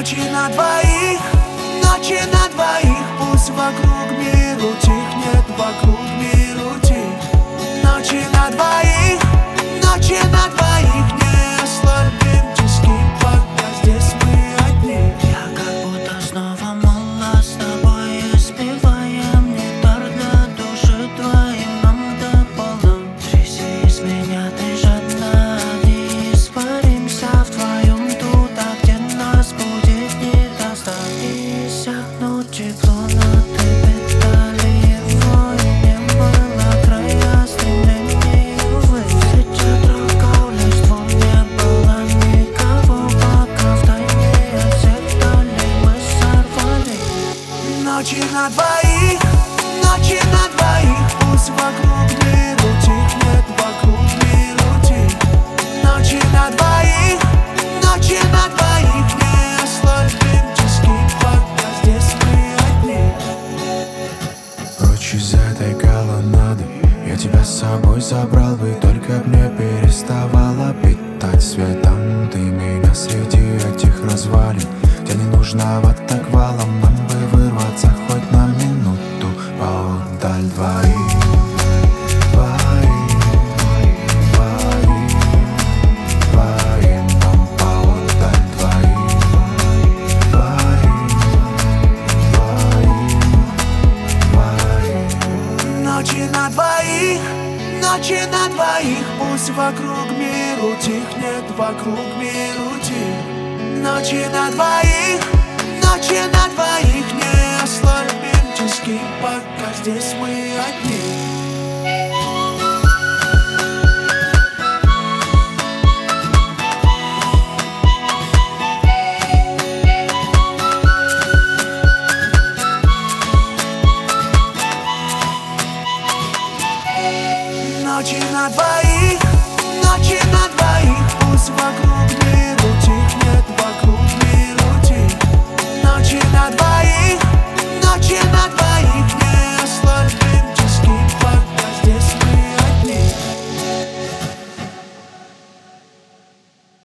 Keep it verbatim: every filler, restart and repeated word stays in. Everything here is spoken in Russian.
Ночи на двоих, ночи на двоих, пусть вокруг миру тихнет, вокруг миру тих. Ночи на двоих, ночи на двоих, не ослабим тиски, пока здесь мы одни. Я как будто снова молод, с тобой испеваем нектар для души твоим нам до полу. Тряси из меня, ты жадна, не испаримся вдвоем туда, где нас будет не достать. Иссякнут тепло, но ты питали его, и не было края стремлений, увы. Сейчас трогал листву, не было никого, пока втайне от всех далей мы сорвали. Ночи на двоих, ночи на двоих, пусть вокруг миру тихнет, вокруг миру тих. Ночи на двоих, ночи на двоих, не ослабим тиски, пока здесь мы одни. Прочь из этой колоннады я тебя с собой забрал бы, только б не переставала питать светом ты меня среди этих развалин, где не нужного так валом. Нам бы вырваться хоть на минуту поодаль двоих, двоих, двоих, двоим нам поодаль двоих, двоих, двоих, двоих. Ночи на двоих, ночи на двоих, пусть вокруг миру тихнет, вокруг миру тих. Ночи на двоих, ночи на двоих, не ослабим тиски, пока здесь мы одни. Ночи на двоих, ночи на двоих, пусть вокруг